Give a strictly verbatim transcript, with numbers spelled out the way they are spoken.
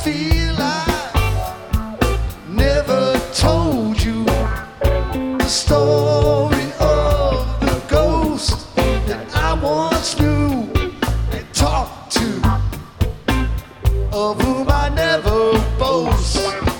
feel I never told you the story of the ghost that I once knew and talked to, of whom I never boast.